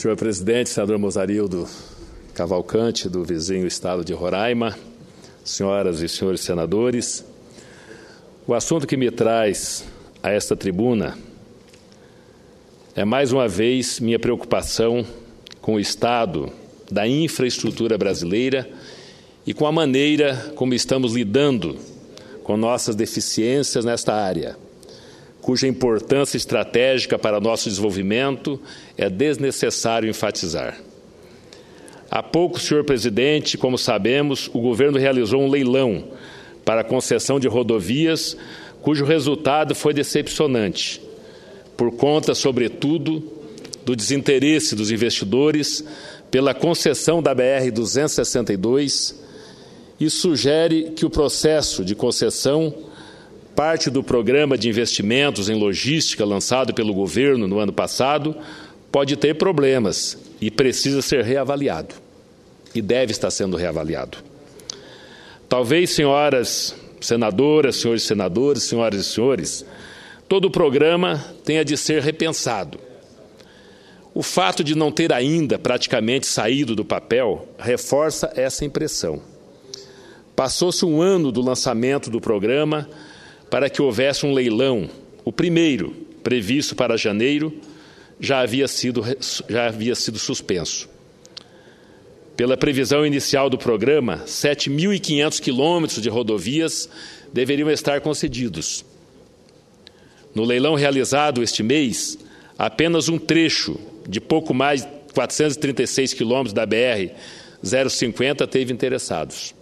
Senhor presidente, senador Mozarildo Cavalcante, do vizinho estado de Roraima, senhoras e senhores senadores, o assunto que me traz a esta tribuna é, mais uma vez, minha preocupação com o estado da infraestrutura brasileira e com a maneira como estamos lidando com nossas deficiências nesta área, cuja importância estratégica para nosso desenvolvimento é desnecessário enfatizar. Há pouco, senhor presidente, como sabemos, o governo realizou um leilão para a concessão de rodovias, cujo resultado foi decepcionante, por conta, sobretudo, do desinteresse dos investidores pela concessão da BR-262 e sugere que o processo de concessão, parte do programa de investimentos em logística lançado pelo governo no ano passado, pode ter problemas e precisa ser reavaliado. E deve estar sendo reavaliado. Talvez, senhoras senadoras, senhores senadores, senhoras e senhores, todo o programa tenha de ser repensado. O fato de não ter ainda praticamente saído do papel reforça essa impressão. Passou-se um ano do lançamento do programa para que houvesse um leilão. O primeiro, previsto para janeiro, já havia sido suspenso. Pela previsão inicial do programa, 7.500 quilômetros de rodovias deveriam estar concedidos. No leilão realizado este mês, apenas um trecho de pouco mais de 436 quilômetros da BR-050 teve interessados.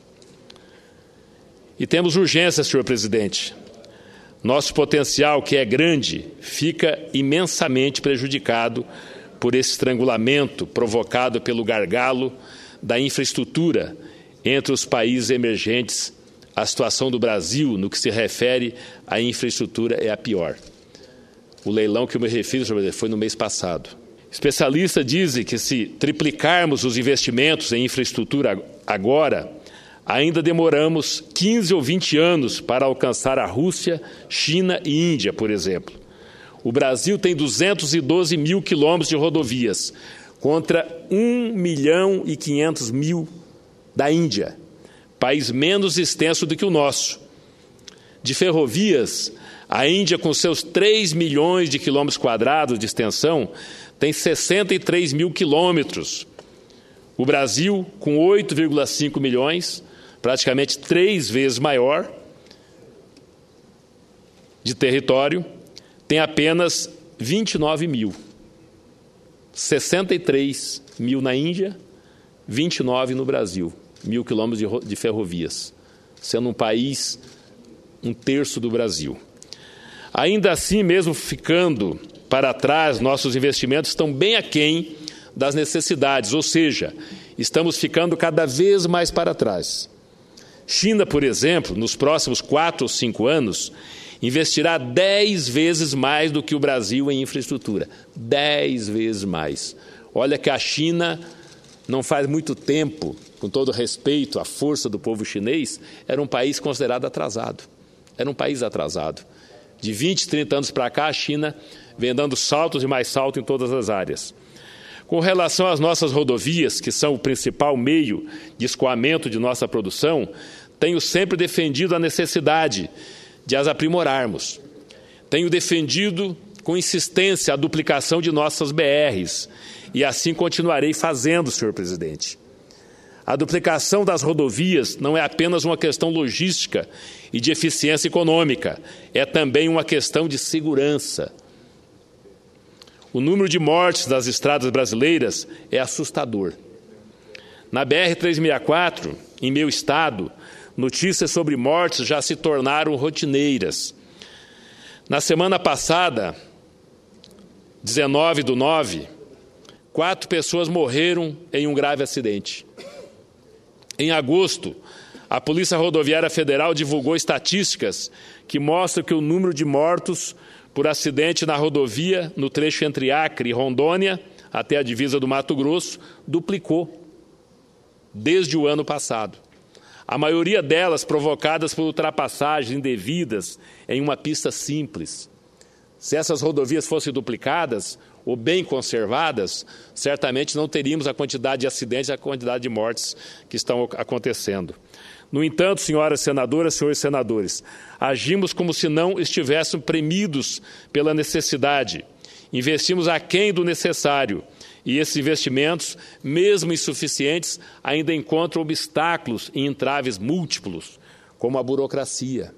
E temos urgência, senhor presidente. Nosso potencial, que é grande, fica imensamente prejudicado por esse estrangulamento provocado pelo gargalo da infraestrutura entre os países emergentes. A situação do Brasil, no que se refere à infraestrutura, é a pior. O leilão que eu me refiro, senhor presidente, foi no mês passado. Especialistas dizem que se triplicarmos os investimentos em infraestrutura agora, ainda demoramos 15 ou 20 anos para alcançar a Rússia, China e Índia, por exemplo. O Brasil tem 212 mil quilômetros de rodovias, contra 1.500.000 da Índia, país menos extenso do que o nosso. De ferrovias, a Índia, com seus 3 milhões de quilômetros quadrados de extensão, tem 63 mil quilômetros. O Brasil, com 8,5 milhões, praticamente 3 vezes maior de território, tem apenas 29 mil. 63 mil na Índia, 29 no Brasil, 1.000 quilômetros de ferrovias, sendo um país um terço do Brasil. Ainda assim, mesmo ficando para trás, nossos investimentos estão bem aquém das necessidades, ou seja, estamos ficando cada vez mais para trás. China, por exemplo, nos próximos 4 ou 5 anos, investirá 10 vezes mais do que o Brasil em infraestrutura. 10 vezes mais. Olha que a China, não faz muito tempo, com todo respeito à força do povo chinês, era um país considerado atrasado. Era um país atrasado. De 20, 30 anos para cá, a China vem dando saltos e mais saltos em todas as áreas. Com relação às nossas rodovias, que são o principal meio de escoamento de nossa produção, tenho sempre defendido a necessidade de as aprimorarmos. Tenho defendido com insistência a duplicação de nossas BRs e assim continuarei fazendo, senhor presidente. A duplicação das rodovias não é apenas uma questão logística e de eficiência econômica, é também uma questão de segurança. O número de mortes das estradas brasileiras é assustador. Na BR-364, em meu estado, notícias sobre mortes já se tornaram rotineiras. Na semana passada, 19/9, 4 pessoas morreram em um grave acidente. Em agosto, a Polícia Rodoviária Federal divulgou estatísticas que mostram que o número de mortos por acidente na rodovia, no trecho entre Acre e Rondônia, até a divisa do Mato Grosso, duplicou desde o ano passado. A maioria delas provocadas por ultrapassagens indevidas em uma pista simples. Se essas rodovias fossem duplicadas, ou bem conservadas, certamente não teríamos a quantidade de acidentes e a quantidade de mortes que estão acontecendo. No entanto, senhoras senadoras, senhores senadores, agimos como se não estivéssemos premidos pela necessidade. Investimos aquém do necessário e esses investimentos, mesmo insuficientes, ainda encontram obstáculos e entraves múltiplos, como a burocracia.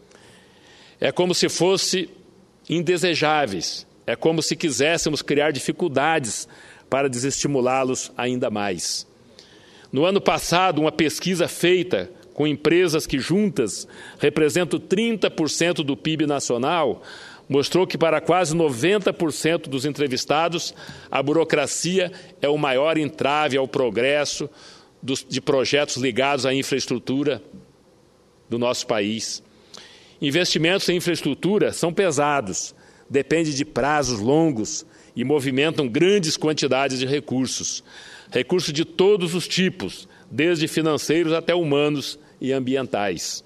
É como se fossem indesejáveis, é como se quiséssemos criar dificuldades para desestimulá-los ainda mais. No ano passado, uma pesquisa feita com empresas que juntas representam 30% do PIB nacional, mostrou que para quase 90% dos entrevistados, a burocracia é o maior entrave ao progresso de projetos ligados à infraestrutura do nosso país. Investimentos em infraestrutura são pesados, dependem de prazos longos e movimentam grandes quantidades de recursos. Recursos de todos os tipos, desde financeiros até humanos e ambientais.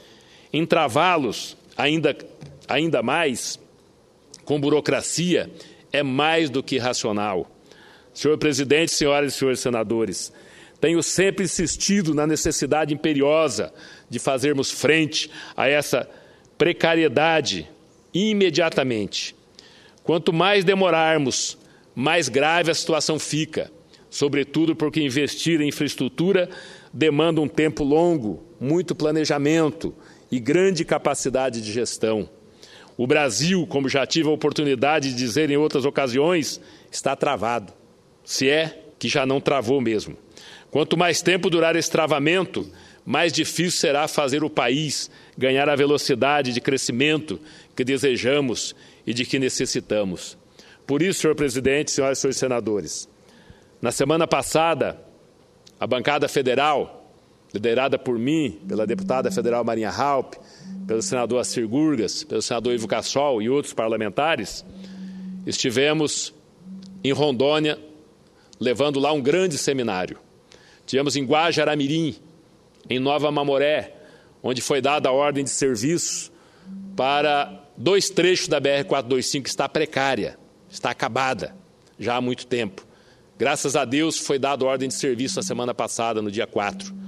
Entravá-los ainda mais com burocracia é mais do que racional. Senhor presidente, senhoras e senhores senadores, tenho sempre insistido na necessidade imperiosa de fazermos frente a essa precariedade imediatamente. Quanto mais demorarmos, mais grave a situação fica, sobretudo porque investir em infraestrutura demanda um tempo longo, muito planejamento e grande capacidade de gestão. O Brasil, como já tive a oportunidade de dizer em outras ocasiões, está travado, se é que já não travou mesmo. Quanto mais tempo durar esse travamento, mais difícil será fazer o país ganhar a velocidade de crescimento que desejamos e de que necessitamos. Por isso, senhor presidente, senhoras e senhores senadores, na semana passada, a bancada federal, liderada por mim, pela deputada federal Marinha Halpe, pelo senador Assir Gurgas, pelo senador Ivo Cassol e outros parlamentares, estivemos em Rondônia, levando lá um grande seminário. Tivemos em Guajará-Mirim, em Nova Mamoré, onde foi dada a ordem de serviço para 2 trechos da BR-425 que está precária, está acabada já há muito tempo. Graças a Deus foi dada a ordem de serviço na semana passada, no dia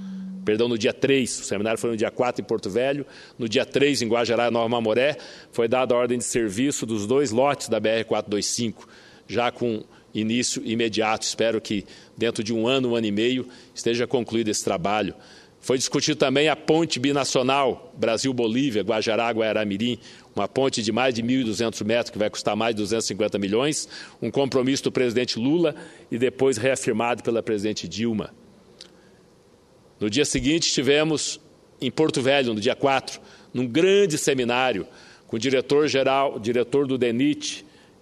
3, o seminário foi no dia 4 em Porto Velho, no dia 3 em Guajará, Nova Mamoré, foi dada a ordem de serviço dos 2 lotes da BR-425, já com início imediato. Espero que dentro de um ano e meio, esteja concluído esse trabalho. Foi discutido também a ponte binacional Brasil-Bolívia, Guajará-Guaiará-Mirim, uma ponte de mais de 1.200 metros, que vai custar mais de 250 milhões, um compromisso do presidente Lula e depois reafirmado pela presidente Dilma. No dia seguinte, estivemos em Porto Velho, no dia 4, num grande seminário com o diretor do DENIT,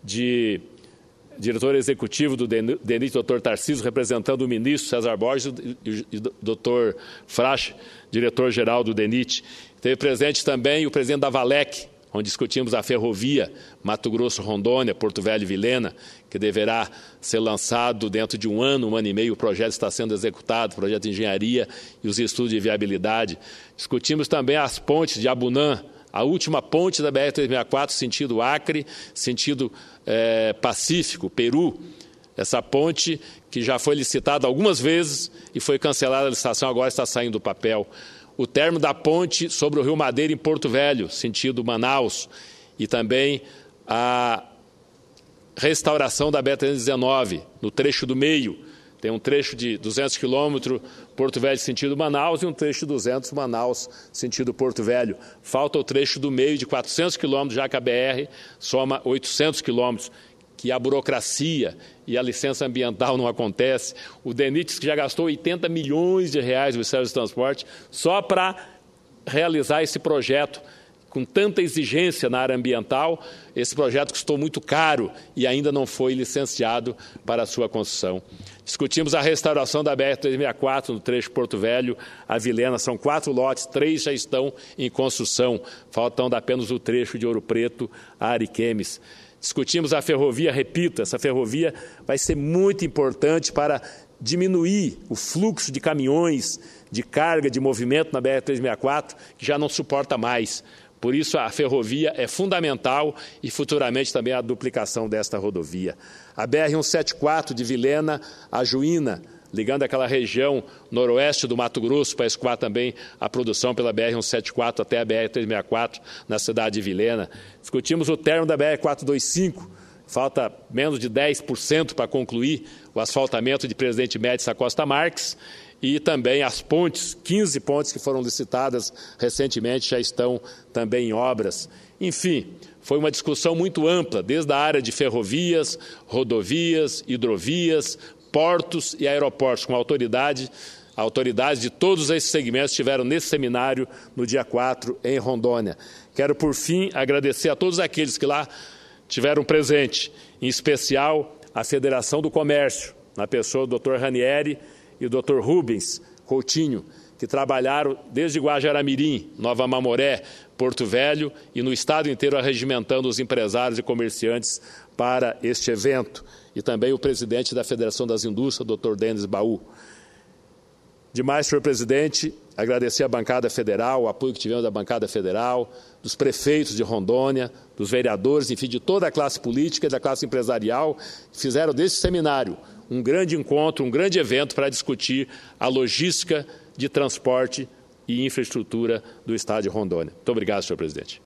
diretor executivo do DENIT, doutor Tarcísio, representando o ministro César Borges e o doutor Frasch, diretor-geral do DENIT. Teve presente também o presidente da Valec, onde discutimos a ferrovia Mato Grosso-Rondônia, Porto Velho-Vilhena, que deverá ser lançado dentro de um ano e meio. O projeto está sendo executado, o projeto de engenharia e os estudos de viabilidade. Discutimos também as pontes de Abunã, a última ponte da BR-364, sentido Acre, sentido Pacífico, Peru. Essa ponte que já foi licitada algumas vezes e foi cancelada a licitação, agora está saindo do papel. O término da ponte sobre o Rio Madeira em Porto Velho, sentido Manaus, e também a restauração da BR-319, no trecho do meio. Tem um trecho de 200 quilômetros, Porto Velho, sentido Manaus, e um trecho de 200, Manaus, sentido Porto Velho. Falta o trecho do meio de 400 quilômetros, já que a BR soma 800 quilômetros, que a burocracia e a licença ambiental não acontece. O DENIT, que já gastou 80 milhões de reais no Ministério do Transporte só para realizar esse projeto, com tanta exigência na área ambiental. Esse projeto custou muito caro e ainda não foi licenciado para a sua construção. Discutimos a restauração da BR-364 no trecho Porto Velho a Vilhena. São 4 lotes, 3 já estão em construção, faltando apenas o trecho de Ouro Preto a Ariquemes. Discutimos a ferrovia, repito, essa ferrovia vai ser muito importante para diminuir o fluxo de caminhões, de carga, de movimento na BR-364, que já não suporta mais. Por isso, a ferrovia é fundamental e, futuramente, também a duplicação desta rodovia. A BR-174 de Vilhena a Juína, ligando aquela região noroeste do Mato Grosso para escoar também a produção pela BR-174 até a BR-364 na cidade de Vilhena. Discutimos o término da BR-425, falta menos de 10% para concluir o asfaltamento de Presidente Médici a Costa Marques, e também as pontes, 15 pontes que foram licitadas recentemente já estão também em obras. Enfim, foi uma discussão muito ampla, desde a área de ferrovias, rodovias, hidrovias, portos e aeroportos, com autoridades de todos esses segmentos estiveram nesse seminário no dia 4 em Rondônia. Quero, por fim, agradecer a todos aqueles que lá tiveram presente, em especial a Federação do Comércio, na pessoa do Dr. Ranieri e o Dr. Rubens Coutinho, que trabalharam desde Guajará-Mirim, Nova Mamoré, Porto Velho e no estado inteiro arregimentando os empresários e comerciantes para este evento. E também o presidente da Federação das Indústrias, Dr. Denis Baú. Demais, senhor presidente, agradecer à bancada federal, o apoio que tivemos da bancada federal, dos prefeitos de Rondônia, dos vereadores, enfim, de toda a classe política e da classe empresarial, que fizeram desse seminário um grande encontro, um grande evento para discutir a logística de transporte e infraestrutura do estado de Rondônia. Muito obrigado, senhor presidente.